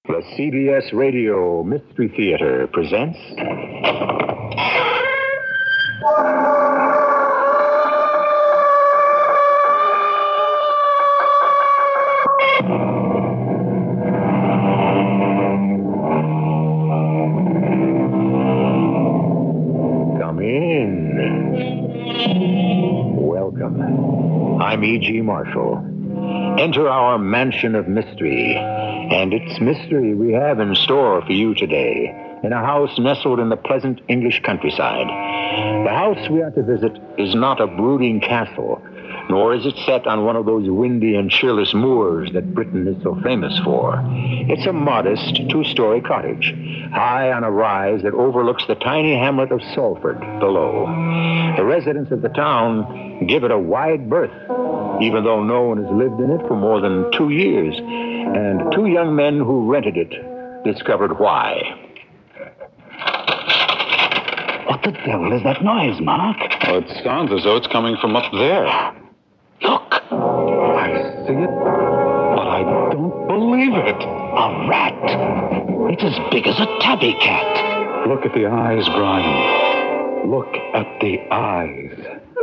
The CBS Radio Mystery Theater presents... Come in. Welcome. I'm E.G. Marshall. Enter our mansion of mystery. And it's mystery we have in store for you today, in a house nestled in the pleasant English countryside. The house we are to visit is not a brooding castle, nor is it set on one of those windy and cheerless moors that Britain is so famous for. It's a modest two-story cottage, high on a rise that overlooks the tiny hamlet of Salford below. The residents of the town give it a wide berth, even though no one has lived in it for more than 2 years. And two young men who rented it discovered why. What the devil is that noise, Mark? Well, it sounds as though it's coming from up there. Look. I see it, but I don't believe it. A rat. It's as big as a tabby cat. Look at the eyes, Brian. Look at the eyes.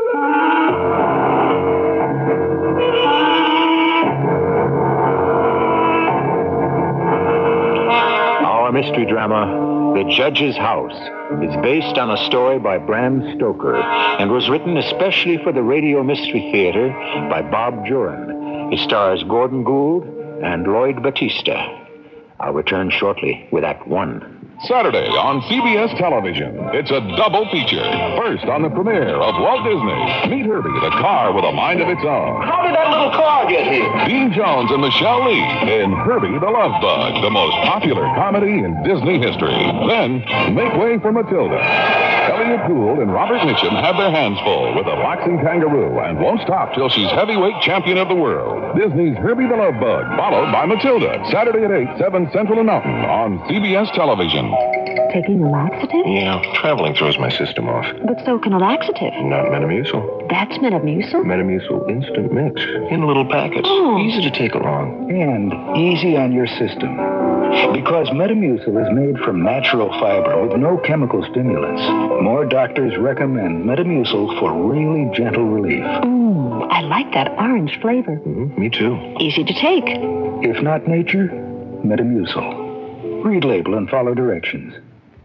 Our mystery drama, The Judge's House, is based on a story by Bram Stoker and was written especially for the Radio Mystery Theater by Bob Juran. It stars Gordon Gould and Lloyd Battista. I'll return shortly with Act One. Saturday on CBS Television, it's a double feature. First, on the premiere of Walt Disney, meet Herbie, the car with a mind of its own. How did that little car get here? Dean Jones and Michelle Lee in Herbie the Love Bug, the most popular comedy in Disney history. Then, make way for Matilda. Elliot Gould and Robert Mitchum have their hands full with a waxing kangaroo and won't stop till she's heavyweight champion of the world. Disney's Herbie the Love Bug, followed by Matilda, Saturday at 8, 7 Central and Mountain on CBS Television. Taking a laxative? Yeah, traveling throws my system off. But so can a laxative. Not Metamucil. That's Metamucil? Metamucil Instant Mix. In little packets. Oh. Easy to take along. And easy on your system. Because Metamucil is made from natural fiber with no chemical stimulants. More doctors recommend Metamucil for really gentle relief. Ooh, I like that orange flavor. Me too. Easy to take. If not nature, Metamucil. Read label and follow directions.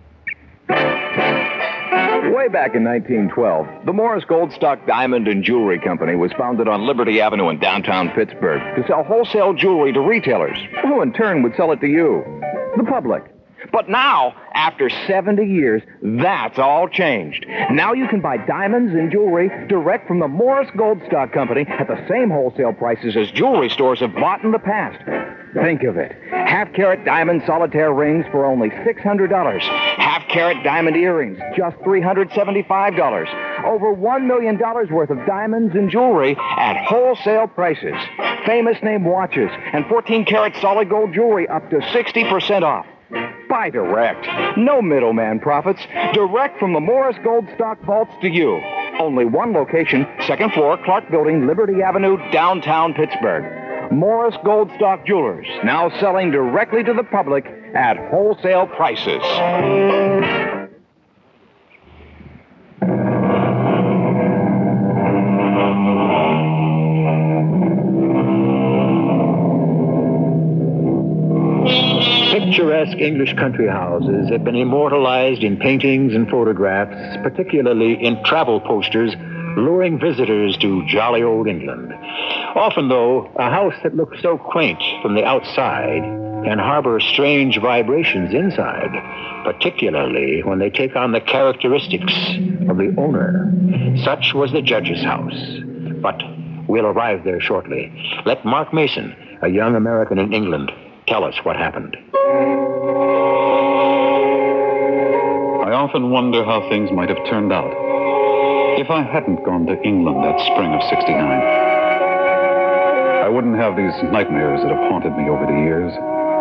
Way back in 1912, the Morris Goldstock Diamond and Jewelry Company was founded on Liberty Avenue in downtown Pittsburgh to sell wholesale jewelry to retailers, who in turn would sell it to you, the public. But now, after 70 years, that's all changed. Now you can buy diamonds and jewelry direct from the Morris Goldstock Company at the same wholesale prices as jewelry stores have bought in the past. Think of it. Half-carat diamond solitaire rings for only $600. Half-carat diamond earrings, just $375. Over $1 million worth of diamonds and jewelry at wholesale prices. Famous name watches and 14-carat solid gold jewelry up to 60% off. Buy direct. No middleman profits. Direct from the Morris Goldstock vaults to you. Only one location, second floor, Clark Building, Liberty Avenue, downtown Pittsburgh. Morris Goldstock Jewelers, now selling directly to the public at wholesale prices. Picturesque English country houses have been immortalized in paintings and photographs, particularly in travel posters luring visitors to jolly old England. Often, though, a house that looks so quaint from the outside can harbor strange vibrations inside, particularly when they take on the characteristics of the owner. Such was the Judge's house. But we'll arrive there shortly. Let Mark Mason, a young American in England, tell us what happened. I often wonder how things might have turned out if I hadn't gone to England that spring of '69. I wouldn't have these nightmares that have haunted me over the years.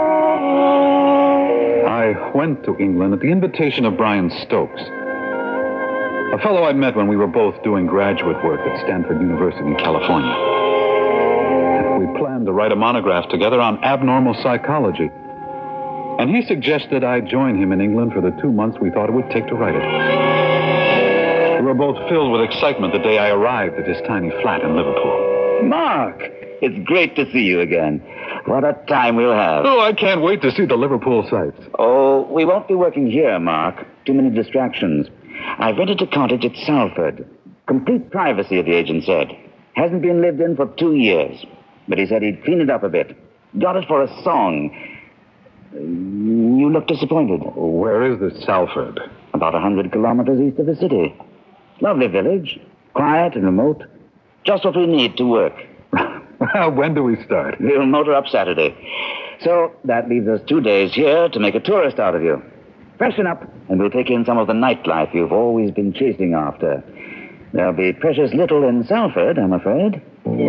I went to England at the invitation of Brian Stokes, a fellow I'd met when we were both doing graduate work at Stanford University in California. We planned to write a monograph together on abnormal psychology. And he suggested I join him in England for the 2 months we thought it would take to write it. We were both filled with excitement the day I arrived at his tiny flat in Liverpool. Mark, it's great to see you again. What a time we'll have. Oh, I can't wait to see the Liverpool sights. Oh, we won't be working here, Mark. Too many distractions. I've rented a cottage at Salford. Complete privacy, the agent said. Hasn't been lived in for 2 years. But he said he'd clean it up a bit. Got it for a song. You look disappointed. Where is this Salford? About 100 kilometers east of the city. Lovely village. Quiet and remote. Just what we need to work. When do we start? We'll motor up Saturday. So that leaves us 2 days here to make a tourist out of you. Freshen up, and we'll take in some of the nightlife you've always been chasing after. There'll be precious little in Salford, I'm afraid.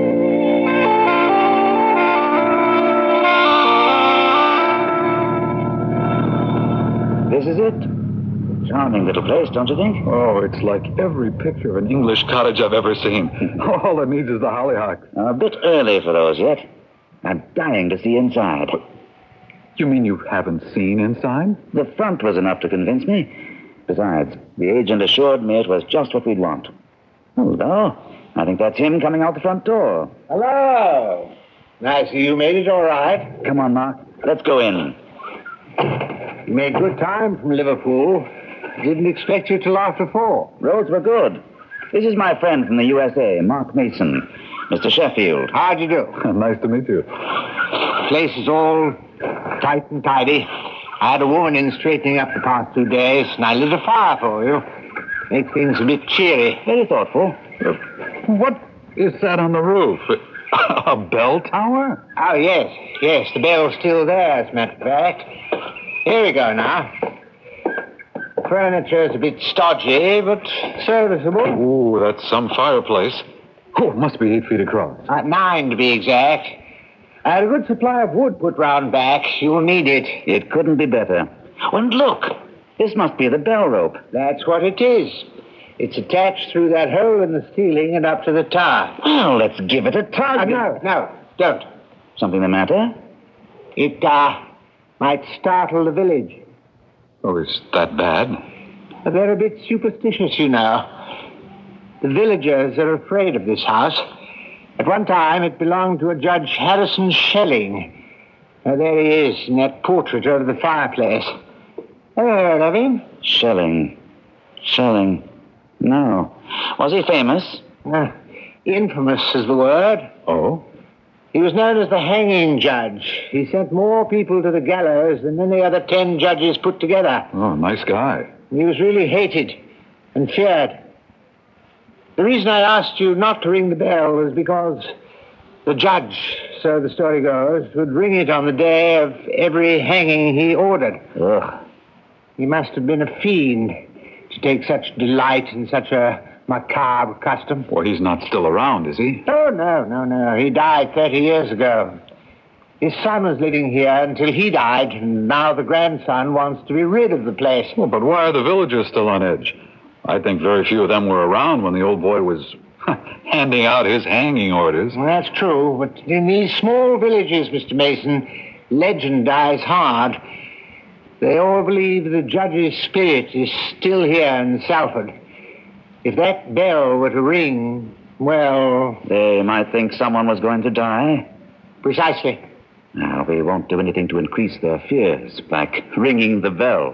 This is it. Charming little place, don't you think? Oh, it's like every picture of an English cottage I've ever seen. All it needs is the hollyhocks. A bit early for those yet. I'm dying to see inside. You mean you haven't seen inside? The front was enough to convince me. Besides, the agent assured me it was just what we'd want. Hello. I think that's him coming out the front door. Hello. I see you made it all right. Come on, Mark. Let's go in. You made good time from Liverpool. Didn't expect you till after 4. Roads were good. This is my friend from the USA, Mark Mason. Mr. Sheffield. How do you do? Nice to meet you. Place is all tight and tidy. I had a woman in straightening up the past 2 days, and I lit a fire for you. Make things a bit cheery. Very thoughtful. What is that on the roof? A bell tower? Oh, yes. Yes, the bell's still there, as a matter of fact. Here we go now. Furniture's a bit stodgy, but serviceable. Ooh, that's some fireplace. Oh, it must be 8 feet across. 9 to be exact. I had a good supply of wood put round back. You'll need it. It couldn't be better. Oh, and look. This must be the bell rope. That's what it is. It's attached through that hole in the ceiling and up to the tower. Well, let's give it a tug. No, don't. Something the matter? It, might startle the village. Oh, is that bad? But they're a bit superstitious, you know. The villagers are afraid of this house. At one time, it belonged to a Judge Harrison Schelling. Now, there he is in that portrait over the fireplace. Ever heard of him? Schelling. No. Was he famous? Infamous is the word. Oh? He was known as the hanging judge. He sent more people to the gallows than any other 10 judges put together. Oh, nice guy. He was really hated and feared. The reason I asked you not to ring the bell was because the judge, so the story goes, would ring it on the day of every hanging he ordered. Ugh. He must have been a fiend to take such delight in such a macabre custom. Well, he's not still around, is he? Oh, no. He died 30 years ago. His son was living here until he died, and now the grandson wants to be rid of the place. Well, but why are the villagers still on edge? I think very few of them were around when the old boy was handing out his hanging orders. Well, that's true, but in these small villages, Mr. Mason, legend dies hard. They all believe the judge's spirit is still here in Salford. If that bell were to ring, well... They might think someone was going to die. Precisely. Now, we won't do anything to increase their fears, like ringing the bell.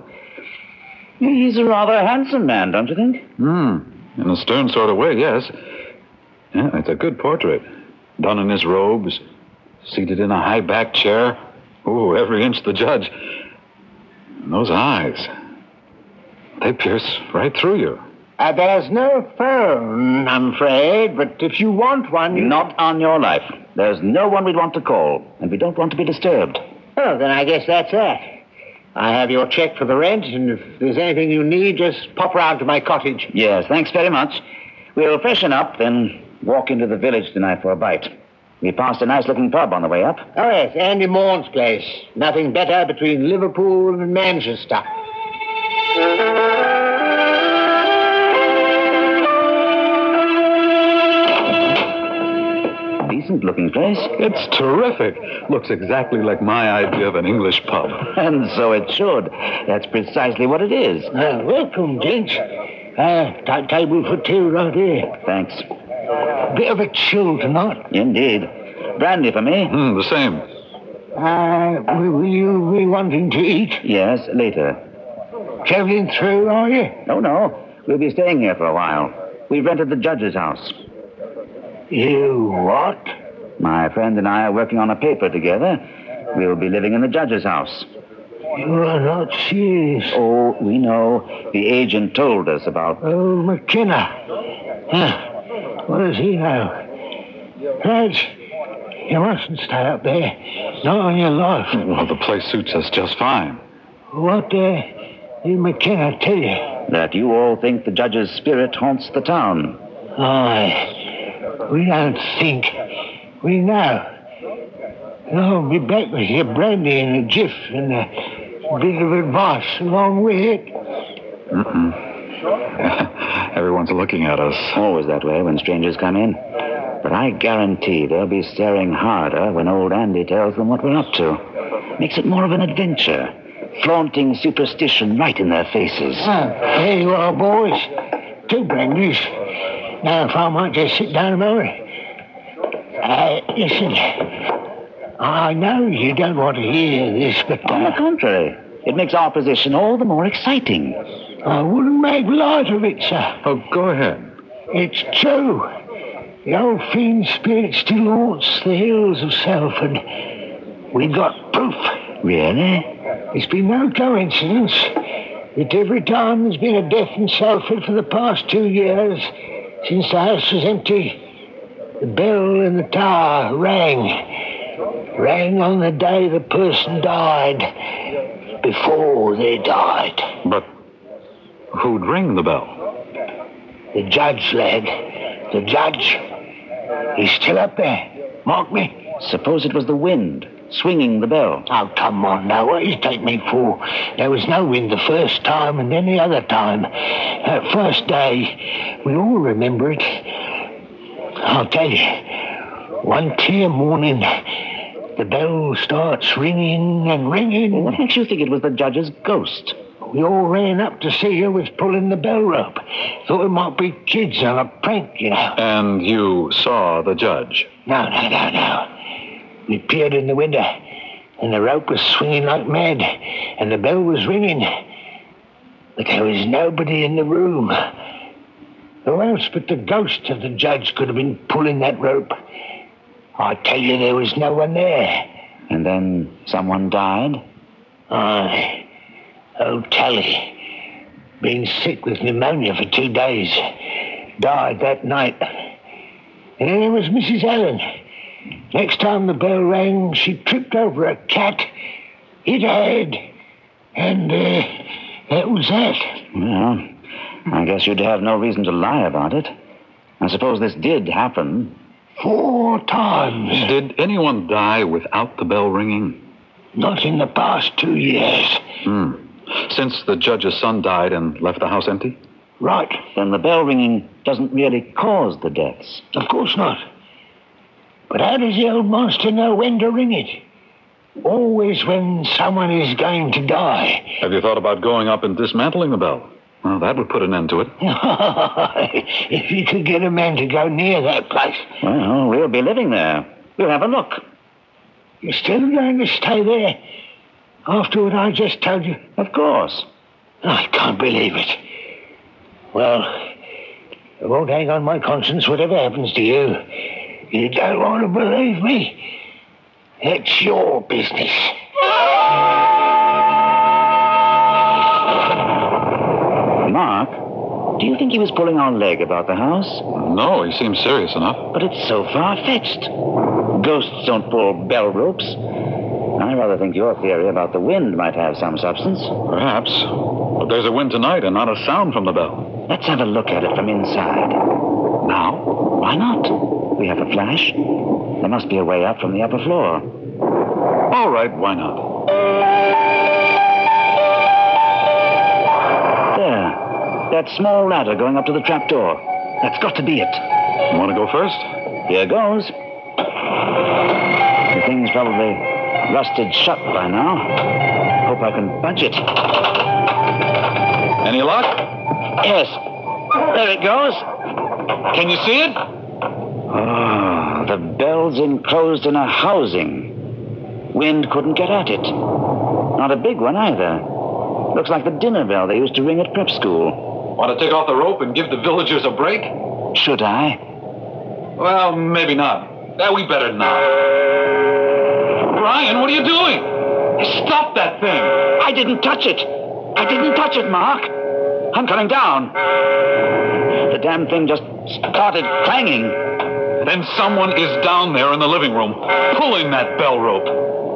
He's a rather handsome man, don't you think? In a stern sort of way, yes. Yeah, it's a good portrait. Done in his robes, seated in a high-backed chair. Oh, every inch the judge. And those eyes, they pierce right through you. There's no phone, I'm afraid, but if you want one... Not on your life. There's no one we'd want to call, and we don't want to be disturbed. Oh, then I guess that's that. I have your check for the rent, and if there's anything you need, just pop round to my cottage. Yes, thanks very much. We'll freshen up, then walk into the village tonight for a bite. We passed a nice-looking pub on the way up. Oh, yes, Andy Morn's place. Nothing better between Liverpool and Manchester. Decent decent-looking place. It's terrific. Looks exactly like my idea of an English pub. And so it should. That's precisely what it is. Welcome, gents. Table for two right here. Thanks. Bit of a chill tonight. Indeed. Brandy for me? The same. Will you be wanting to eat? Yes, later. Traveling through, are you? No. We'll be staying here for a while. We've rented the judge's house. You what? My friend and I are working on a paper together. We'll be living in the judge's house. You are not serious. Oh, we know. The agent told us about... Oh, McKenna. What does he know? Lads, you mustn't stay up there. Not on your life. Well, the place suits us just fine. What did McKenna tell you? That you all think the judge's spirit haunts the town. Aye. We don't think. We know. And I'll be back with your brandy in a jiff and a bit of advice along with it. Everyone's looking at us. Always that way when strangers come in. But I guarantee they'll be staring harder when old Andy tells them what we're up to. Makes it more of an adventure. Flaunting superstition right in their faces. There you are, boys. 2 brandies. Now, if I might just sit down a moment. Listen. I know you don't want to hear this, but... On the contrary, it makes our position all the more exciting. I wouldn't make light of it, sir. Oh, go ahead. It's true. The old fiend spirit still haunts the hills of Salford. We got proof. Really? It's been no coincidence that every time there's been a death in Salford for the past 2 years, since the house was empty, the bell in the tower rang on the day the person died, before they died. But who'd ring the bell? The judge, lad. The judge. He's still up there. Mark me. Suppose it was the wind swinging the bell. Oh, come on now. What do you take me for? There was no wind the first time and then the other time. That first day, we all remember it. I'll tell you. One clear morning, the bell starts ringing and ringing. What makes you think it was the judge's ghost? We all ran up to see who was pulling the bell rope. Thought it might be kids on a prank, you know. And you saw the judge? No. We peered in the window, and the rope was swinging like mad, and the bell was ringing. But there was nobody in the room. Who else but the ghost of the judge could have been pulling that rope? I tell you, there was no one there. And then someone died? Aye. Old Tally. Been sick with pneumonia for 2 days. Died that night. And then there was Mrs. Allen. Next time the bell rang, she tripped over a cat, hit her head, and that was that. Well, I guess you'd have no reason to lie about it. I suppose this did happen. 4 times. Did anyone die without the bell ringing? Not in the past 2 years. Since the judge's son died and left the house empty? Right. Then the bell ringing doesn't really cause the deaths. Of course not. But how does the old monster know when to ring it? Always when someone is going to die. Have you thought about going up and dismantling the bell? Well, that would put an end to it. If you could get a man to go near that place. Well, we'll be living there. We'll have a look. You're still going to stay there? After what I just told you? Of course. I can't believe it. Well, it won't hang on my conscience whatever happens to you. You don't want to believe me? It's your business. Mark, do you think he was pulling our leg about the house? No, he seems serious enough. But it's so far-fetched. Ghosts don't pull bell ropes. I rather think your theory about the wind might have some substance. Perhaps. But there's a wind tonight and not a sound from the bell. Let's have a look at it from inside. Now? Why not? We have a flash. There must be a way up from the upper floor. All right, why not? There. That small ladder going up to the trapdoor. That's got to be it. You want to go first? Here goes. thing's probably rusted shut by now. Hope I can budge it. Any luck? Yes. There it goes. Can you see it? Oh, the bell's enclosed in a housing. Wind couldn't get at it. Not a big one either. Looks like the dinner bell they used to ring at prep school. Want to take off the rope and give the villagers a break? Should I? Well, maybe not. We better not. Brian, what are you doing? Stop that thing. I didn't touch it. I didn't touch it, Mark. I'm coming down. The damn thing just started clanging. Then someone is down there in the living room, pulling that bell rope.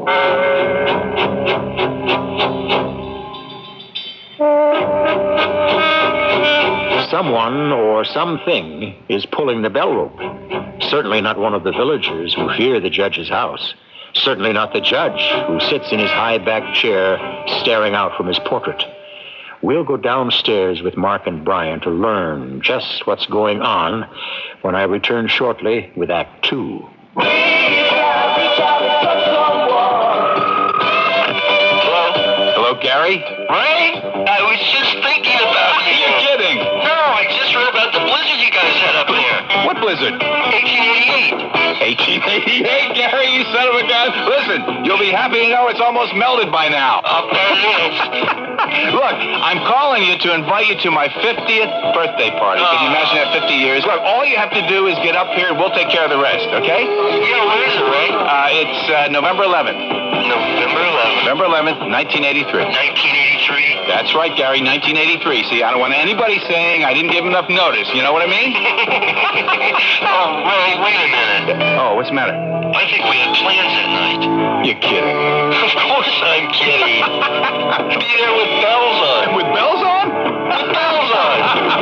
Someone or something is pulling the bell rope. Certainly not one of the villagers who fear the judge's house. Certainly not the judge who sits in his high-backed chair staring out from his portrait. We'll go downstairs with Mark and Brian to learn just what's going on when I return shortly with Act 2. Hello, Gary? Ray? I was just thinking about you. You're kidding. No, I just read about the blizzard you guys had up here. What blizzard? 1888. 1888, Gary, you son of a gun. Listen, you'll be happy to know it's almost melted by now. I'll bet it is. Look, I'm calling you to invite you to my 50th birthday party. Can you imagine that 50 years? Look, all you have to do is get up here and we'll take care of the rest, okay? Yeah, what is it, Ray? It's November 11th. November 11th. November 11th, 1983. 1983. That's right, Gary, 1983. See, I don't want anybody saying I didn't give enough notice. You know what I mean? Oh, Ray, wait a minute. Oh, what's the matter? I think we had plans that night. You're kidding. Of course I'm kidding. Be there with bells on. With bells on? With bells on.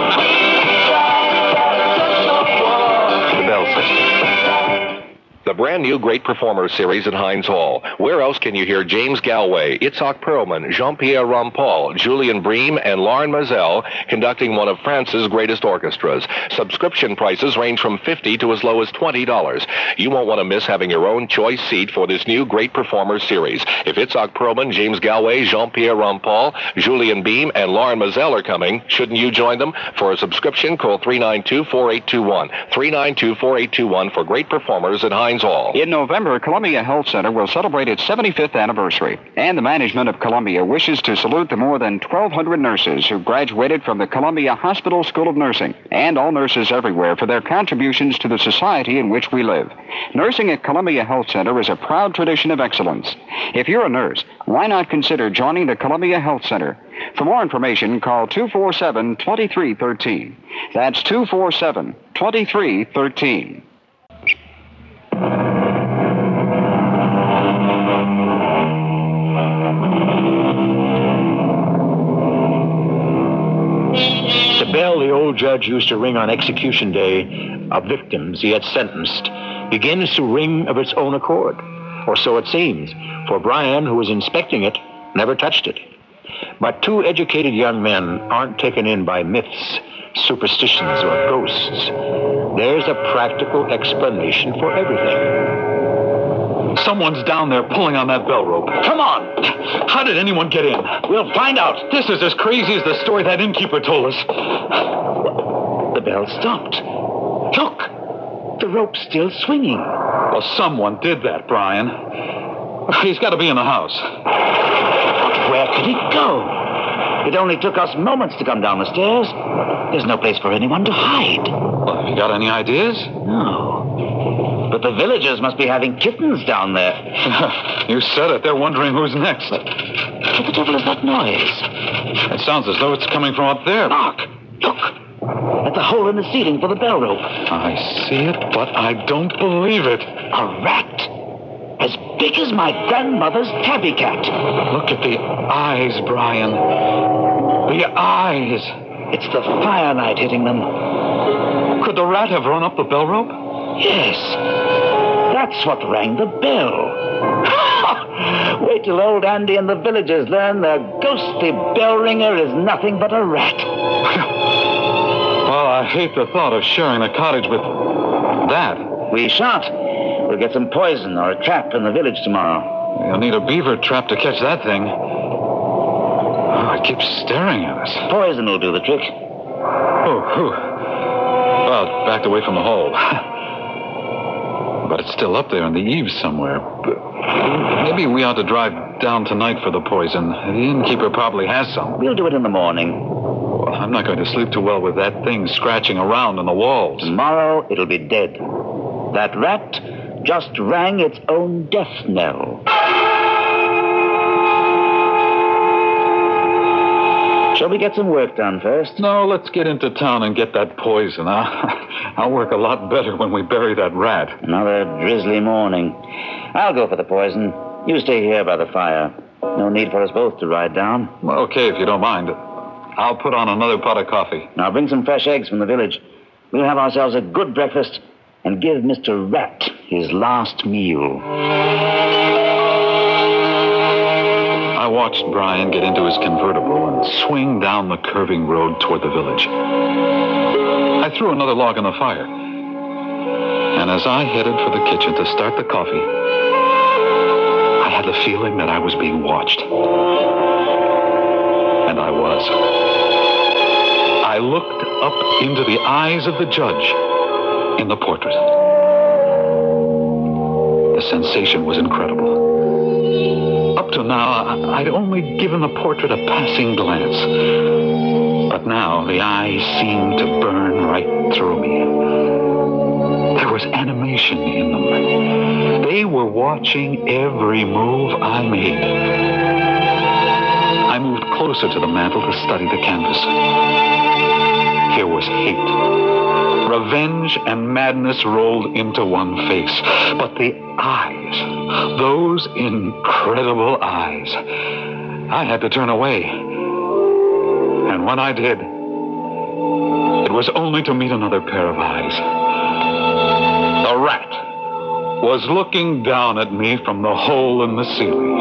The Bell System. The brand new Great Performers series at Heinz Hall. Where else can you hear James Galway, Itzhak Perlman, Jean-Pierre Rampal, Julian Bream, and Lauren Mazel conducting one of France's greatest orchestras? Subscription prices range from $50 to as low as $20. You won't want to miss having your own choice seat for this new Great Performers series. If Itzhak Perlman, James Galway, Jean-Pierre Rampal, Julian Bream, and Lauren Mazel are coming, shouldn't you join them? For a subscription, call 392-4821. 392-4821 for Great Performers at Heinz Hall. In November, Columbia Health Center will celebrate its 75th anniversary, and the management of Columbia wishes to salute the more than 1,200 nurses who graduated from the Columbia Hospital School of Nursing, and all nurses everywhere for their contributions to the society in which we live. Nursing at Columbia Health Center is a proud tradition of excellence. If you're a nurse, why not consider joining the Columbia Health Center? For more information, call 247-2313. That's 247-2313. The bell the old judge used to ring on execution day of victims he had sentenced begins to ring of its own accord, or so it seems, for Brian, who was inspecting it, never touched it. But two educated young men aren't taken in by myths, superstitions, or ghosts. There's a practical explanation for everything. Someone's down there pulling on that bell rope. Come on! How did anyone get in? We'll find out. This is as crazy as the story that innkeeper told us. The bell stopped. Look, the rope's still swinging. Well, someone did that, Brian. He's got to be in the house. Where could he go? It only took us moments to come down the stairs. There's no place for anyone to hide. Well, have you got any ideas? No. But the villagers must be having kittens down there. You said it. They're wondering who's next. What the devil is that noise? It sounds as though it's coming from up there. Mark, look. At the hole in the ceiling for the bell rope. I see it, but I don't believe it. A rat. As big as my grandmother's tabby cat. Look at the eyes, Brian. The eyes. It's the firelight hitting them. Could the rat have run up the bell rope? Yes. That's what rang the bell. Wait till old Andy and the villagers learn the ghostly bell ringer is nothing but a rat. Well, I hate the thought of sharing the cottage with that. We shan't. We'll get some poison or a trap in the village tomorrow. You'll need a beaver trap to catch that thing. Oh, it keeps staring at us. Poison will do the trick. Oh, whew. Well, it backed away from the hole. But it's still up there on the eaves somewhere. Maybe we ought to drive down tonight for the poison. The innkeeper probably has some. We'll do it in the morning. Well, I'm not going to sleep too well with that thing scratching around on the walls. Tomorrow it'll be dead. That rat just rang its own death knell. Shall we get some work done first? No, let's get into town and get that poison. I'll work a lot better when we bury that rat. Another drizzly morning. I'll go for the poison. You stay here by the fire. No need for us both to ride down. Well, okay, if you don't mind. I'll put on another pot of coffee. Now bring some fresh eggs from the village. We'll have ourselves a good breakfast and give Mr. Rat his last meal. I watched Brian get into his convertible and swing down the curving road toward the village. I threw another log on the fire. And as I headed for the kitchen to start the coffee, I had the feeling that I was being watched. And I was. I looked up into the eyes of the judge in the portrait. The sensation was incredible. Up to now, I'd only given the portrait a passing glance. But now, the eyes seemed to burn right through me. There was animation in them. They were watching every move I made. I moved closer to the mantel to study the canvas. Here was hate. Revenge and madness rolled into one face. But the eyes, those incredible eyes, I had to turn away. And when I did, it was only to meet another pair of eyes. The rat was looking down at me from the hole in the ceiling.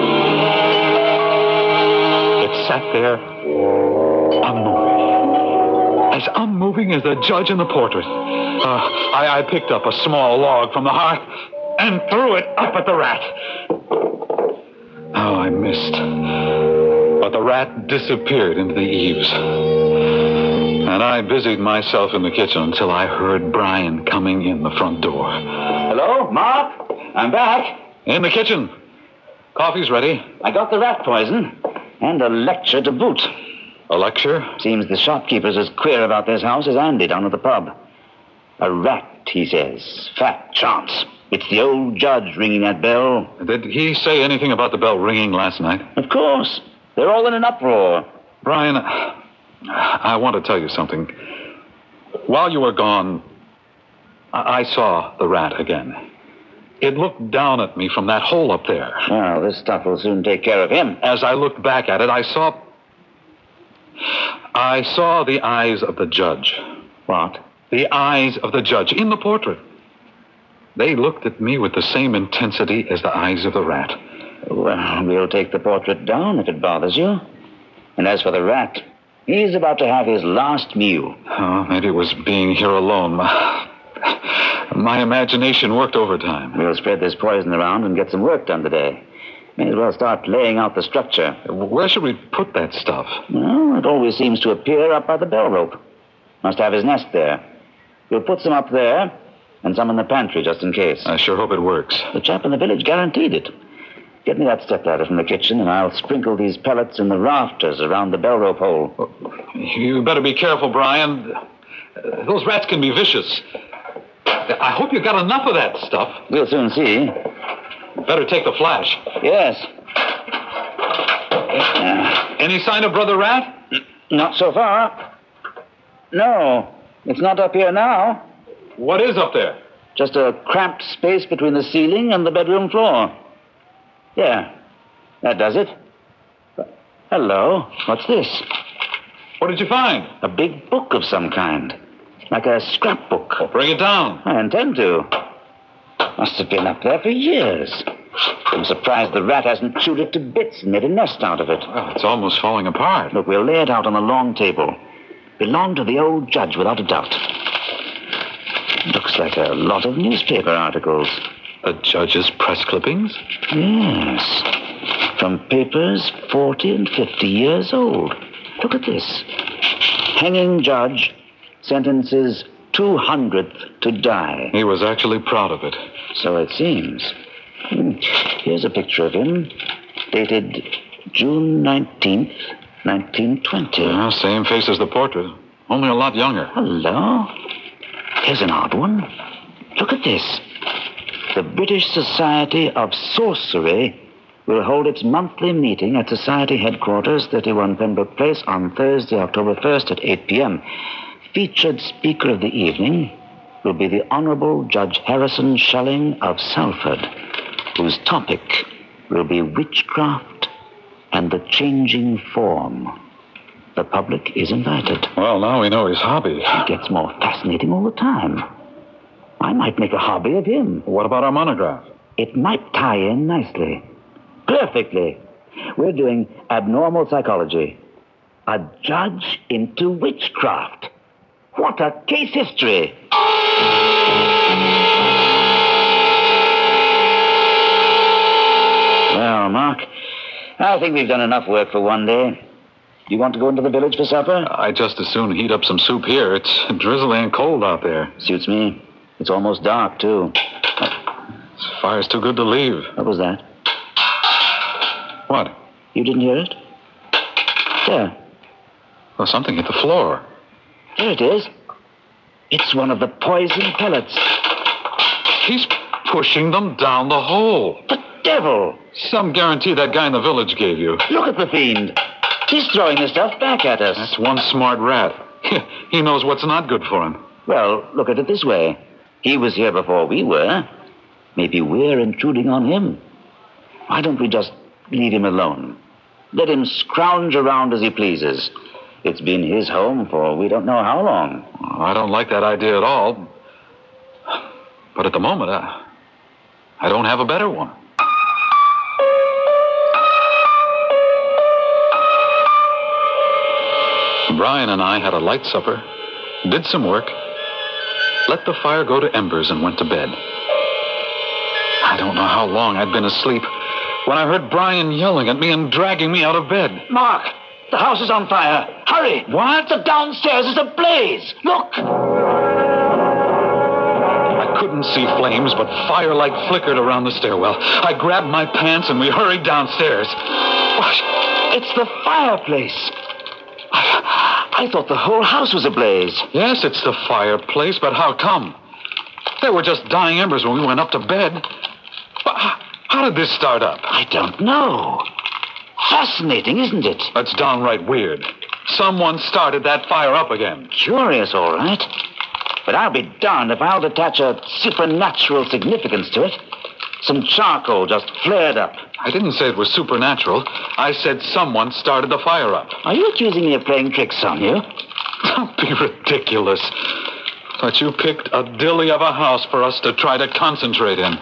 It sat there, unmoving. As unmoving as the judge in the portrait. I picked up a small log from the hearth and threw it up at the rat. Oh, I missed. But the rat disappeared into the eaves. And I busied myself in the kitchen until I heard Brian coming in the front door. Hello, Mark? I'm back. In the kitchen. Coffee's ready. I got the rat poison and a lecture to boot. A lecture? Seems the shopkeeper's as queer about this house as Andy down at the pub. A rat, he says. Fat chance. It's the old judge ringing that bell. Did he say anything about the bell ringing last night? Of course. They're all in an uproar. Brian, I want to tell you something. While you were gone, I saw the rat again. It looked down at me from that hole up there. Well, this stuff will soon take care of him. As I looked back at it, I saw the eyes of the judge. What? The eyes of the judge in the portrait. They looked at me with the same intensity as the eyes of the rat. Well, we'll take the portrait down if it bothers you. And as for the rat, he's about to have his last meal. Oh, maybe it was being here alone. My imagination worked overtime. We'll spread this poison around and get some work done today. May as well start laying out the structure. Where should we put that stuff? Well, it always seems to appear up by the bell rope. Must have his nest there. We'll put some up there and some in the pantry just in case. I sure hope it works. The chap in the village guaranteed it. Get me that stepladder from the kitchen and I'll sprinkle these pellets in the rafters around the bell rope hole. You better be careful, Brian. Those rats can be vicious. I hope you got enough of that stuff. We'll soon see. Better take the flash. Yes. Any sign of Brother Rat? Not so far. No, it's not up here now. What is up there? Just a cramped space between the ceiling and the bedroom floor. Yeah, that does it. Hello, what's this? What did you find? A big book of some kind. Like a scrapbook. Well, bring it down. I intend to. Must have been up there for years. I'm surprised the rat hasn't chewed it to bits and made a nest out of it. Well, it's almost falling apart. Look, we'll lay it out on the long table. Belonged to the old judge, without a doubt. Looks like a lot of newspaper articles. The judge's press clippings? Yes. From papers 40 and 50 years old. Look at this. Hanging judge sentences 200th to die. He was actually proud of it. So it seems. Here's a picture of him, dated June 19th, 1920. Yeah, same face as the portrait, only a lot younger. Hello. Here's an odd one. Look at this. The British Society of Sorcery will hold its monthly meeting at Society headquarters, 31 Pembroke Place, on Thursday, October 1st at 8 p.m. Featured speaker of the evening will be the Honorable Judge Harrison Schelling of Salford, whose topic will be witchcraft and the changing form. The public is invited. Well, now we know his hobby. It gets more fascinating all the time. I might make a hobby of him. What about our monograph? It might tie in nicely. Perfectly. We're doing abnormal psychology. A judge into witchcraft. What a case history. Well, Mark, I think we've done enough work for one day. You want to go into the village for supper? I'd just as soon heat up some soup here. It's drizzly and cold out there. Suits me. It's almost dark, too. This fire's too good to leave. What was that? What? You didn't hear it? There. Well, something hit the floor. There it is. It's one of the poison pellets. He's pushing them down the hole. The devil! Some guarantee that guy in the village gave you. Look at the fiend. He's throwing the stuff back at us. That's one smart rat. He knows what's not good for him. Well, look at it this way. He was here before we were. Maybe we're intruding on him. Why don't we just leave him alone? Let him scrounge around as he pleases. It's been his home for we don't know how long. I don't like that idea at all. But at the moment, I don't have a better one. Brian and I had a light supper, did some work, let the fire go to embers, and went to bed. I don't know how long I'd been asleep when I heard Brian yelling at me and dragging me out of bed. Mark, the house is on fire. Hurry! What? The downstairs is ablaze. Look! I couldn't see flames, but firelight flickered around the stairwell. I grabbed my pants and we hurried downstairs. What? It's the fireplace. I thought the whole house was ablaze. Yes, it's the fireplace, but how come? There were just dying embers when we went up to bed. But how did this start up? I don't know. Fascinating, isn't it? That's downright weird. Someone started that fire up again. Curious, all right. But I'll be darned if I'll attach a supernatural significance to it. Some charcoal just flared up. I didn't say it was supernatural. I said someone started the fire up. Are you accusing me of playing tricks on you? Don't be ridiculous. But you picked a dilly of a house for us to try to concentrate in.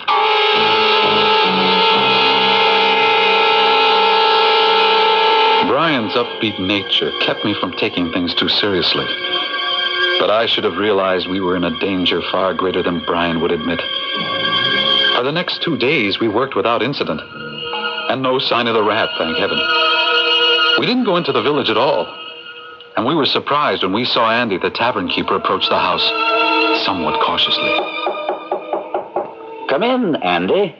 Brian's upbeat nature kept me from taking things too seriously. But I should have realized we were in a danger far greater than Brian would admit. For the next 2 days, we worked without incident. And no sign of the rat, thank heaven. We didn't go into the village at all. And we were surprised when we saw Andy, the tavern keeper, approach the house, somewhat cautiously. Come in, Andy.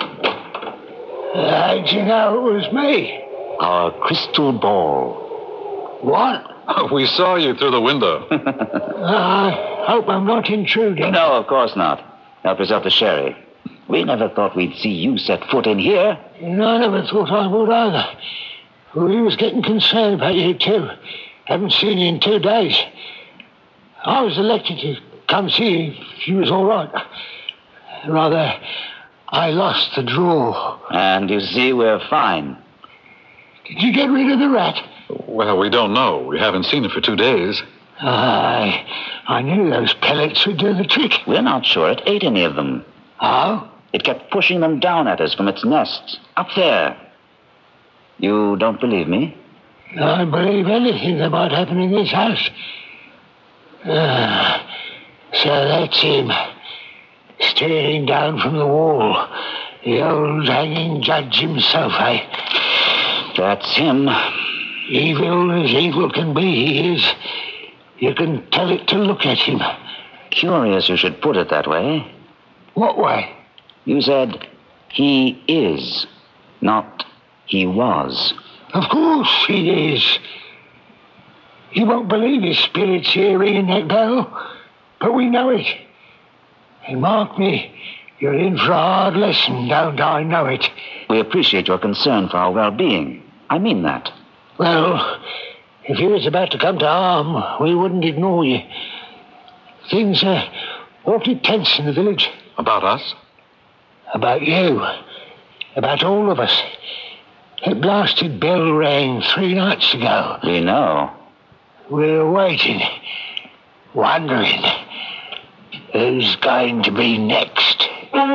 How'd you know it was me? Our crystal ball. What? We saw you through the window. I hope I'm not intruding. No, of course not. Help yourself to sherry. We never thought we'd see you set foot in here. No, I never thought I would either. We was getting concerned about you, too. Haven't seen you in 2 days. I was elected to come see if you was all right. Rather, I lost the draw. And you see, we're fine. Did you get rid of the rat? Well, we don't know. We haven't seen it for 2 days. I knew those pellets would do the trick. We're not sure it ate any of them. Oh? It kept pushing them down at us from its nest. Up there. You don't believe me? I believe anything that might happen in this house. So that's him. Staring down from the wall. The old hanging judge himself, eh? That's him. Evil as evil can be, he is. You can tell it to look at him. Curious you should put it that way. What way? You said he is, not he was. Of course he is. You won't believe his spirit's here ringing that bell, but we know it. And mark me, you're in for a hard lesson, don't I know it? We appreciate your concern for our well-being. I mean that. Well, if you was about to come to harm, we wouldn't ignore you. Things are awfully tense in the village. About us? About you. About all of us. That blasted bell rang 3 nights ago. We know. We're waiting, wondering who's going to be next.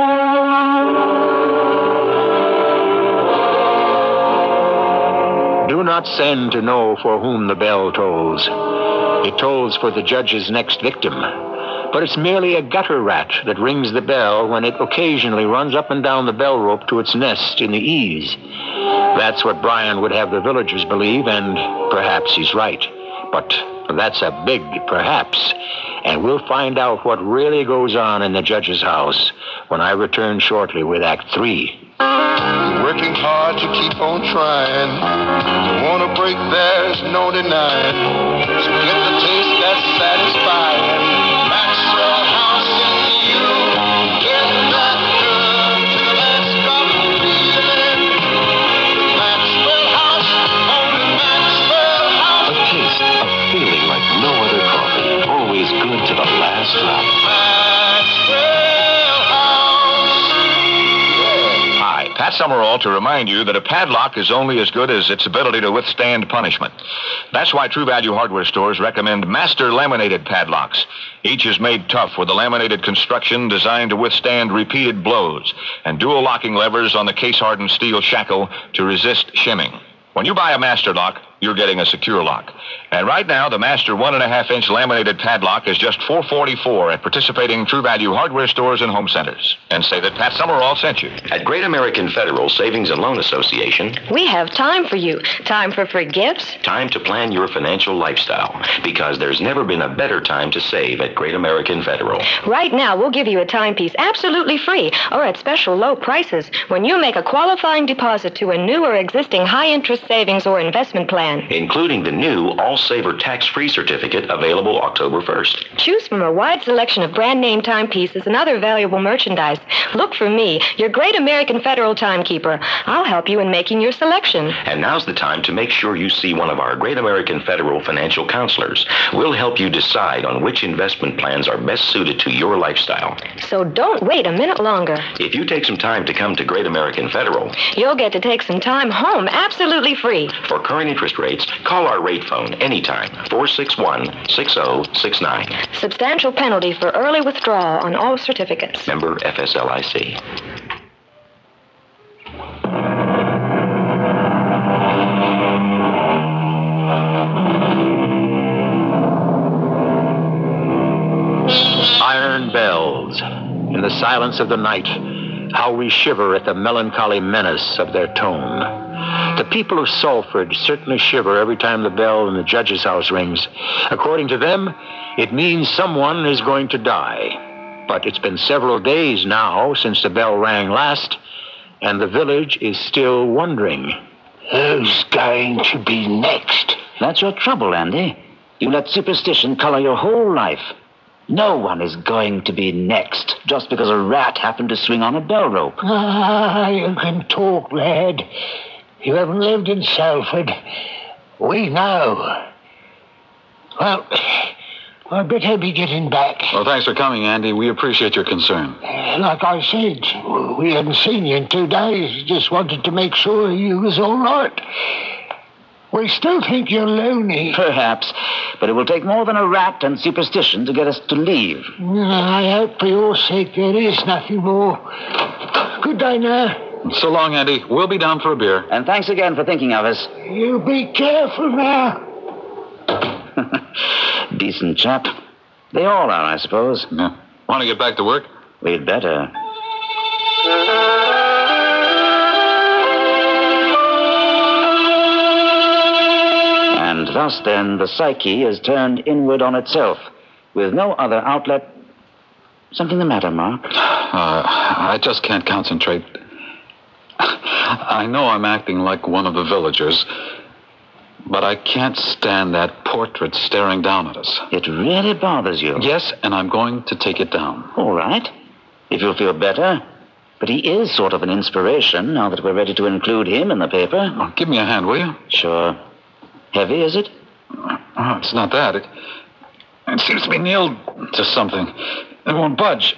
Do not send to know for whom the bell tolls. It tolls for the judge's next victim. But it's merely a gutter rat that rings the bell when it occasionally runs up and down the bell rope to its nest in the eaves. That's what Brian would have the villagers believe, and perhaps he's right. But that's a big perhaps. And we'll find out what really goes on in the judge's house when I return shortly with Act 3. Working hard to keep on trying. Don't want to break, there's no denying. So get the taste that's satisfying. Maxwell House and you get that good to that Scotland feeling. Maxwell House, only Maxwell House. A taste of feeling like no other coffee. Always good to the last drop. Pat Summerall to remind you that a padlock is only as good as its ability to withstand punishment. That's why True Value hardware stores recommend master laminated padlocks. Each is made tough with a laminated construction designed to withstand repeated blows and dual locking levers on the case-hardened steel shackle to resist shimming. When you buy a master lock, you're getting a secure lock. And right now, the master 1.5-inch laminated padlock is just $444 at participating True Value hardware stores and home centers. And say that Pat Summerall sent you. At Great American Federal Savings and Loan Association, We have time for you. Time for free gifts. time to plan your financial lifestyle. Because there's never been a better time to save at Great American Federal. Right now, we'll give you a timepiece absolutely free or at special low prices when you make a qualifying deposit to a new or existing high-interest savings or investment plan. Including the new All-Saver tax-free certificate available October 1st. Choose from a wide selection of brand-name timepieces and other valuable merchandise. Look for me, your Great American Federal timekeeper. I'll help you in making your selection. And now's the time to make sure you see one of our Great American Federal financial counselors. We'll help you decide on which investment plans are best suited to your lifestyle. So don't wait a minute longer. If you take some time to come to Great American Federal, You'll get to take some time home absolutely free. for current interest rates, call our rate phone anytime, 461-6069. Substantial penalty for early withdrawal on all certificates. Member FSLIC. Iron bells. In the silence of the night, how we shiver at the melancholy menace of their tone. The people of Salford certainly shiver every time the bell in the judge's house rings. According to them, it means someone is going to die. But it's been several days now since the bell rang last, and the village is still wondering. Who's going to be next? That's your trouble, Andy. You let superstition color your whole life. No one is going to be next just because a rat happened to swing on a bell rope. Ah, you can talk, lad. You haven't lived in Salford. We know. Well, I better be getting back. Well, thanks for coming, Andy. We appreciate your concern. Like I said, we haven't seen you in 2 days. Just wanted to make sure you was all right. We still think you're lonely. Perhaps, but it will take more than a rat and superstition to get us to leave. I hope for your sake there is nothing more. Good day now. So long, Andy. We'll be down for a beer. And thanks again for thinking of us. You be careful now. Decent chap. They all are, I suppose. Yeah. Want to get back to work? We'd better. And thus, then, the psyche is turned inward on itself, with no other outlet. Something the matter, Mark? I just can't concentrate. I know I'm acting like one of the villagers, but I can't stand that portrait staring down at us. It really bothers you? Yes, and I'm going to take it down. All right. If you'll feel better. But he is sort of an inspiration now that we're ready to include him in the paper. Oh, give me a hand, will you? Sure. Heavy, is it? Oh, it's not that. It seems to be nailed to something. It won't budge.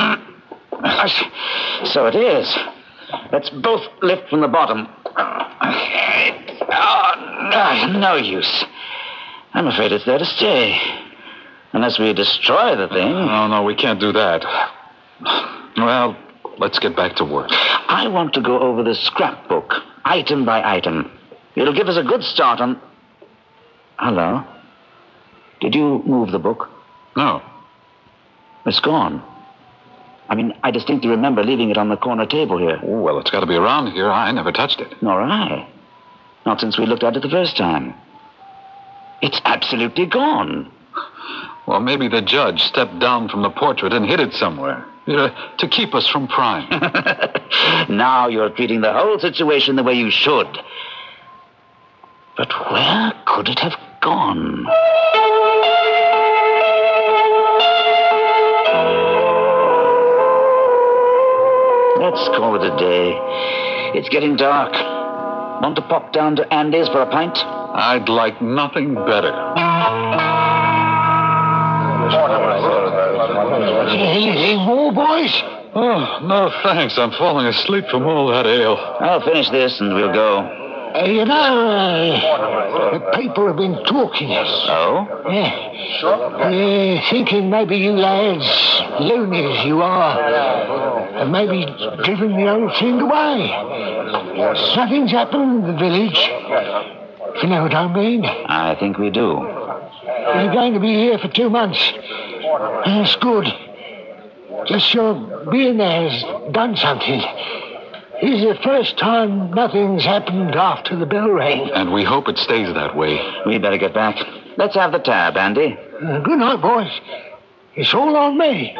So it is. Let's both lift from the bottom. No use. I'm afraid it's there to stay. Unless we destroy the thing. No, we can't do that. Well, let's get back to work. I want to go over the scrapbook, item by item. It'll give us a good start on... Hello? Did you move the book? No. It's gone. I mean, I distinctly remember leaving it on the corner table here. Oh, well, it's got to be around here. I never touched it. Nor I. Not since we looked at it the first time. It's absolutely gone. Well, maybe the judge stepped down from the portrait and hid it somewhere. To keep us from prying. Now you're treating the whole situation the way you should. But where could it have gone? Let's call it a day. It's getting dark. Want to pop down to Andy's for a pint? I'd like nothing better. Anything more, boys? Oh, no, thanks. I'm falling asleep from all that ale. I'll finish this and we'll go. The people have been talking. Oh? Yeah. Thinking maybe you lads, loonies you are, have maybe driven the old thing away. Nothing's happened in the village, if you know what I mean. I think we do. You're going to be here for 2 months. That's good. Just your being there has done something. This is the first time nothing's happened after the bell rang. And we hope it stays that way. We'd better get back. Let's have the tab, Andy. Good night, boys. It's all on me.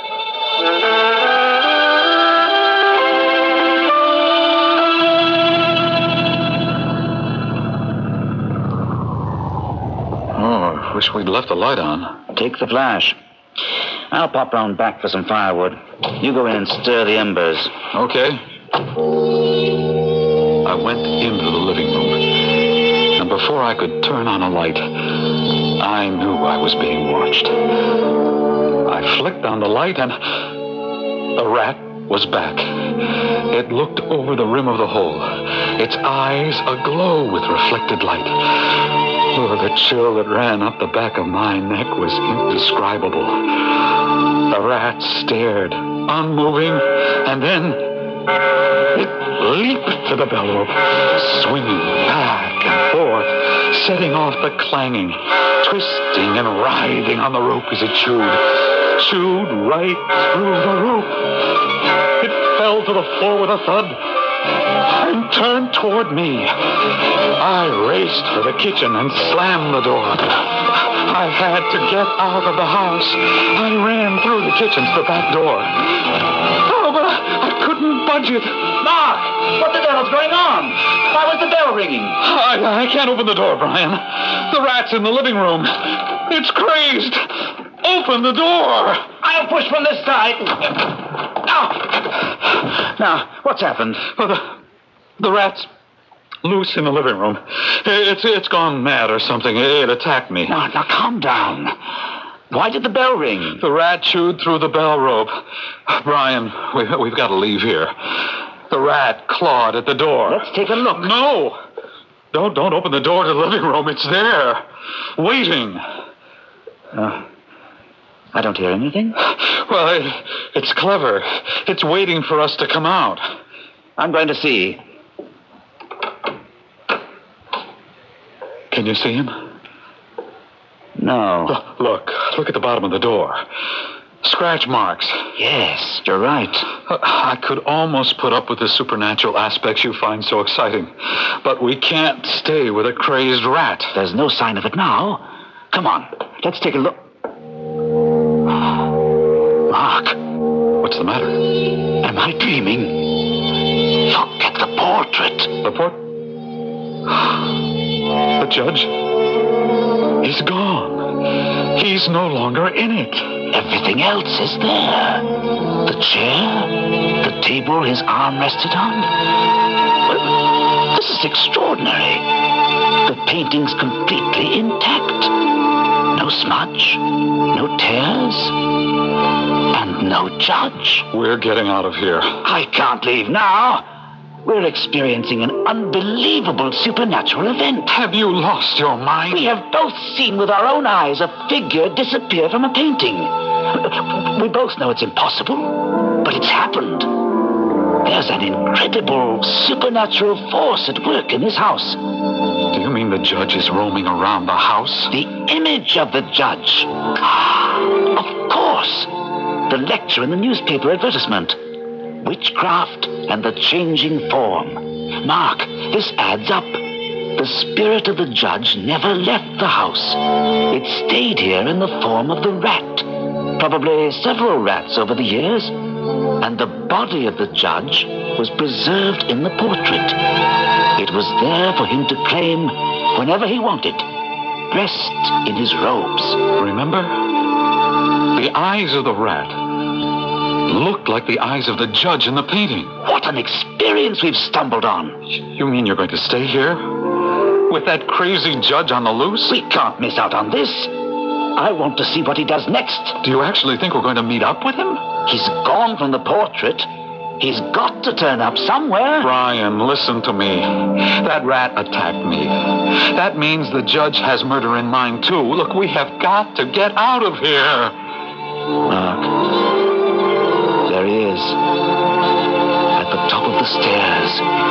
Oh, I wish we'd left the light on. Take the flash. I'll pop round back for some firewood. You go in and stir the embers. Okay. I went into the living room, and before I could turn on a light, I knew I was being watched. I flicked on the light, and the rat was back. It looked over the rim of the hole, its eyes aglow with reflected light. Oh, the chill that ran up the back of my neck was indescribable. The rat stared, unmoving, and then it leaped to the bell rope, swinging back and forth, setting off the clanging, twisting and writhing on the rope as it chewed right through the rope. It fell to the floor with a thud and turned toward me. I raced for the kitchen and slammed the door. I had to get out of the house. I ran through the kitchen to the back door. Oh, but I couldn't budge it. Mark! What the devil's going on? Why was the bell ringing? I can't open the door, Brian. The rat's in the living room. It's crazed. Open the door. I'll push from this side. Now, what's happened? Well, the rat's loose in the living room. It's gone mad or something. It attacked me. Now, calm down. Why did the bell ring? The rat chewed through the bell rope. Brian, we've got to leave here. The rat clawed at the door. Let's take a look. No! Don't open the door to the living room. It's there, waiting. I don't hear anything. Well, it's clever. It's waiting for us to come out. I'm going to see. Can you see him? No. Look at the bottom of the door. Scratch marks. Yes, you're right. I could almost put up with the supernatural aspects you find so exciting. But we can't stay with a crazed rat. There's no sign of it now. Come on, let's take a look. Mark. What's the matter? Am I dreaming? Look at the portrait. The The judge? He's gone. He's no longer in it. Everything else is there. The chair, the table his arm rested on. Well, this is extraordinary. The painting's completely intact. No smudge, no tears, and no judge. We're getting out of here. I can't leave now. We're experiencing an unbelievable supernatural event. Have you lost your mind? We have both seen with our own eyes a figure disappear from a painting. We both know it's impossible, but it's happened. There's an incredible supernatural force at work in this house. Do you mean the judge is roaming around the house? The image of the judge. Of course. The lecture in the newspaper advertisement. Witchcraft and the changing form. Mark, this adds up. The spirit of the judge never left the house. It stayed here in the form of the rat. Probably several rats over the years. And the body of the judge was preserved in the portrait. It was there for him to claim whenever he wanted, dressed in his robes. Remember? The eyes of the rat looked like the eyes of the judge in the painting. What an experience we've stumbled on. You mean you're going to stay here? With that crazy judge on the loose? We can't miss out on this. I want to see what he does next. Do you actually think we're going to meet up with him? He's gone from the portrait. He's got to turn up somewhere. Brian, listen to me. That rat attacked me. That means the judge has murder in mind, too. Look, we have got to get out of here. Mark. There he is, at the top of the stairs.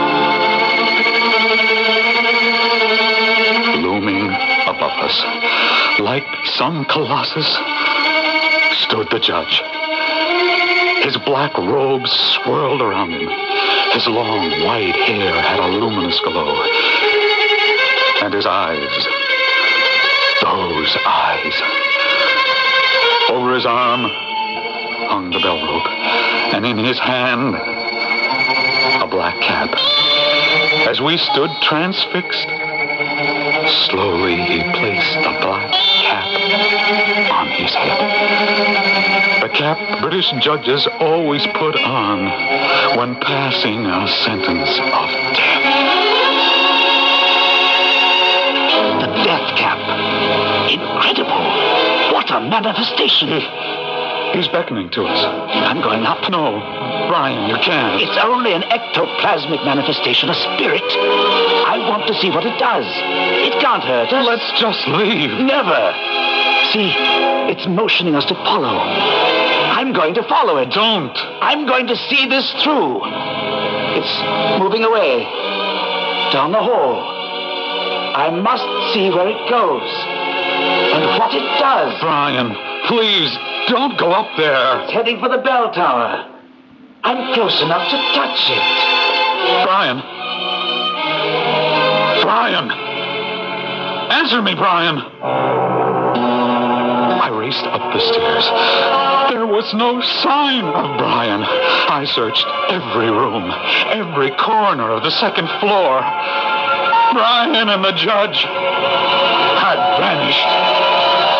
Looming above us, like some colossus, stood the judge. His black robes swirled around him. His long, white hair had a luminous glow. And his eyes, those eyes. Over his arm hung the bell rope, and in his hand, a black cap. As we stood transfixed, slowly he placed the black cap on his head. The cap British judges always put on when passing a sentence of death. The death cap. Incredible. What a manifestation. He's beckoning to us. I'm going up. No, Brian, you can't. It's only an ectoplasmic manifestation, a spirit. I want to see what it does. It can't hurt us. Let's just leave. Never. See, it's motioning us to follow. I'm going to follow it. Don't. I'm going to see this through. It's moving away. Down the hall. I must see where it goes. And what it does. Brian, please. Don't go up there. It's heading for the bell tower. I'm close enough to touch it. Brian. Brian. Answer me, Brian. I raced up the stairs. There was no sign of Brian. I searched every room, every corner of the second floor. Brian and the judge had vanished.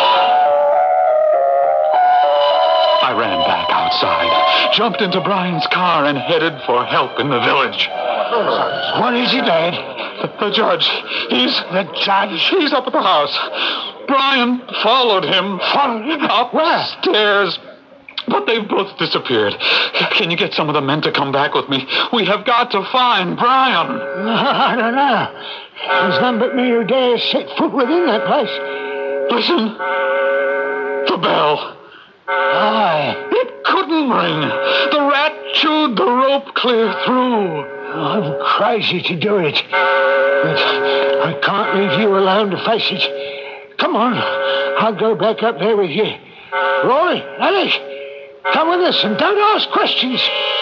I ran back outside, jumped into Brian's car, and headed for help in the village. What is it, Dad? The judge. The judge? He's up at the house. Brian followed him. Followed him? Upstairs. But they've both disappeared. Can you get some of the men to come back with me? We have got to find Brian. I don't know. There's none but me who dares set foot within that place. Listen. The bell. Aye. It couldn't ring. The rat chewed the rope clear through. I'm crazy to do it. But I can't leave you alone to face it. Come on. I'll go back up there with you. Roy, Alec, come with us and don't ask questions.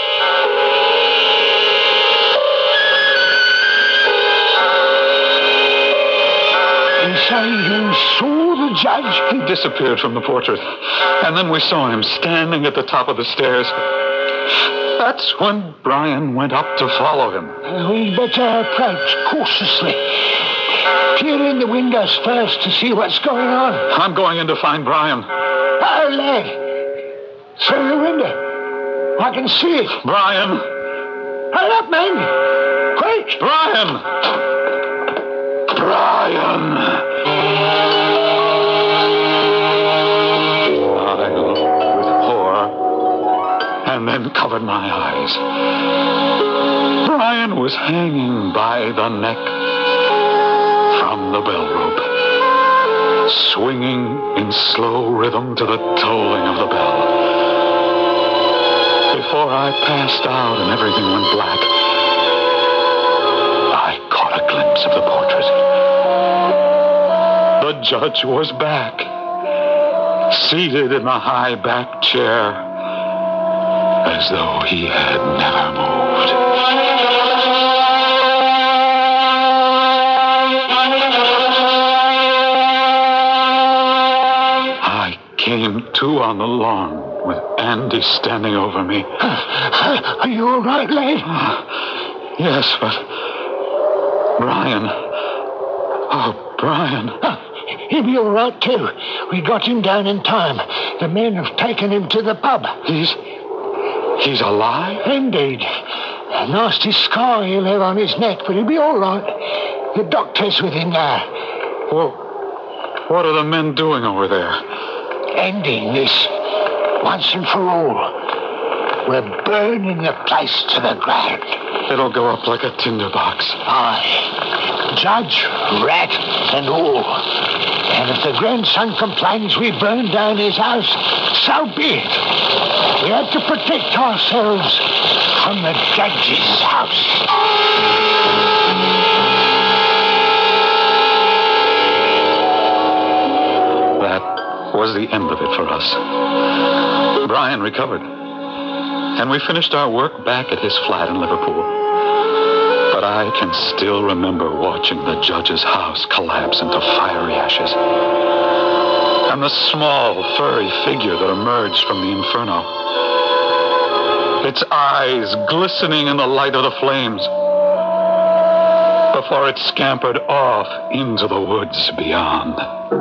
You say you saw the judge? He disappeared from the portrait. And then we saw him standing at the top of the stairs. That's when Brian went up to follow him. We'd better approach cautiously. Peer in the windows first to see what's going on. I'm going in to find Brian. Oh, lad. Through the window. I can see it. Brian. Hold up, man. Quick. Brian. Brian. I looked with horror and then covered my eyes. Brian was hanging by the neck from the bell rope, swinging in slow rhythm to the tolling of the bell. Before I passed out and everything went black, I caught a glimpse of the portrait. The judge was back, seated in the high back chair, as though he had never moved. I came to on the lawn with Andy standing over me. Are you all right, lad? Yes, but Brian. Oh, Brian. He'll be all right, too. We got him down in time. The men have taken him to the pub. He's alive? Indeed. A nasty scar he'll have on his neck, but he'll be all right. The doctor's with him now. Well, what are the men doing over there? Ending this once and for all. We're burning the place to the ground. It'll go up like a tinderbox. Aye. Judge, rat, and all. And if the grandson complains we burn down his house, so be it. We have to protect ourselves from the judge's house. That was the end of it for us. Brian recovered, and we finished our work back at his flat in Liverpool. But I can still remember watching the judge's house collapse into fiery ashes, and the small, furry figure that emerged from the inferno, its eyes glistening in the light of the flames, before it scampered off into the woods beyond.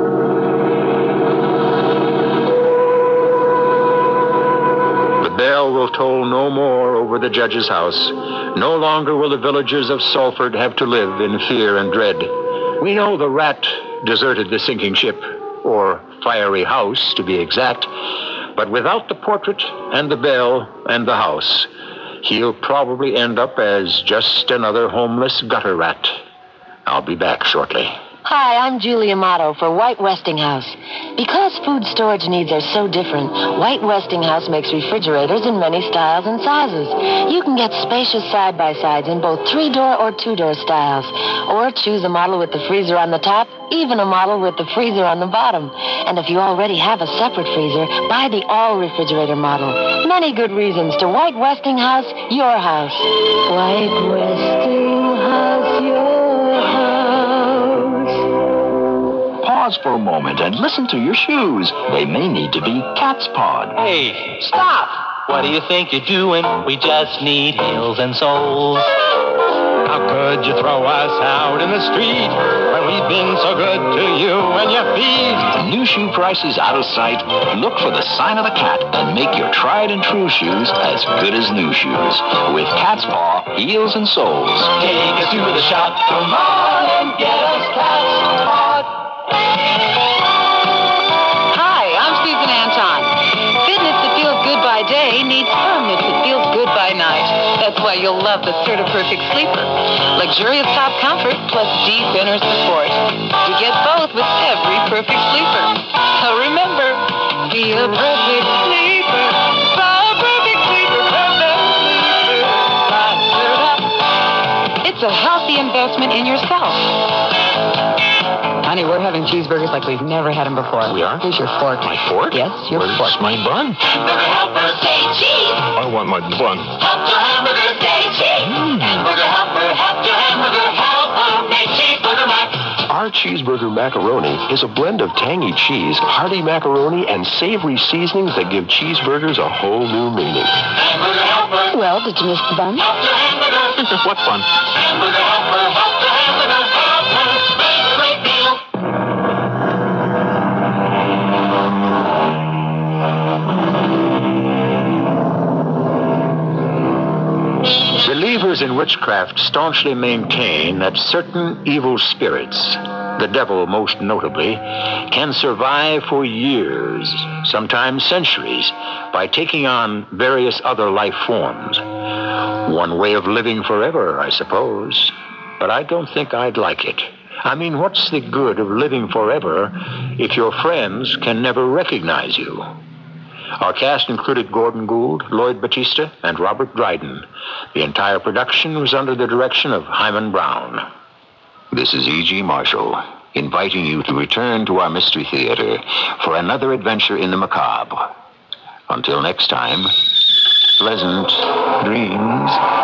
The bell will toll no more over the judge's house. No longer will the villagers of Salford have to live in fear and dread. We know the rat deserted the sinking ship, or fiery house to be exact, but without the portrait and the bell and the house, he'll probably end up as just another homeless gutter rat. I'll be back shortly. Hi, I'm Julie Amato for White Westinghouse. Because food storage needs are so different, White Westinghouse makes refrigerators in many styles and sizes. You can get spacious side-by-sides in both 3-door or 2-door styles, or choose a model with the freezer on the top, even a model with the freezer on the bottom. And if you already have a separate freezer, buy the all-refrigerator model. Many good reasons to White Westinghouse, your house. White Westinghouse, your house. Pause for a moment and listen to your shoes. They may need to be cat's pawed. Hey, stop! What do you think you're doing? We just need heels and soles. How could you throw us out in the street when we've been so good to you and your feet? New shoe prices out of sight. Look for the sign of the cat and make your tried and true shoes as good as new shoes with Cat's Paw heels and soles. Take us to the shop, come on and get us Cat's Paw. Hi, I'm Susan Anton. Fitness that feels good by day needs firmness that feels good by night. That's why you'll love the Certa-Perfect Sleeper. Luxurious top comfort plus deep inner support. You get both with every perfect sleeper. So remember, be a perfect sleeper. Buy a perfect sleeper, perfect sleeper. Buy Certa. It's a healthy investment in yourself. Honey, we're having cheeseburgers like we've never had them before. We are? Here's your fork. My fork? Yes, your Where's fork. my bun? Hamburger helper, say cheese. I want my bun. Helper, hamburger, say cheese. Hamburger helper, make cheeseburger mac. Our cheeseburger macaroni is a blend of tangy cheese, hearty macaroni, and savory seasonings that give cheeseburgers a whole new meaning. Hamburger helper. Well, did you miss the bun? What fun? Hamburger helper, make great meal. Believers in witchcraft staunchly maintain that certain evil spirits, the devil most notably, can survive for years, sometimes centuries, by taking on various other life forms. One way of living forever, I suppose. But I don't think I'd like it. I mean, what's the good of living forever if your friends can never recognize you? Our cast included Gordon Gould, Lloyd Battista, and Robert Dryden. The entire production was under the direction of Hyman Brown. This is E.G. Marshall, inviting you to return to our Mystery Theater for another adventure in the macabre. Until next time, pleasant dreams.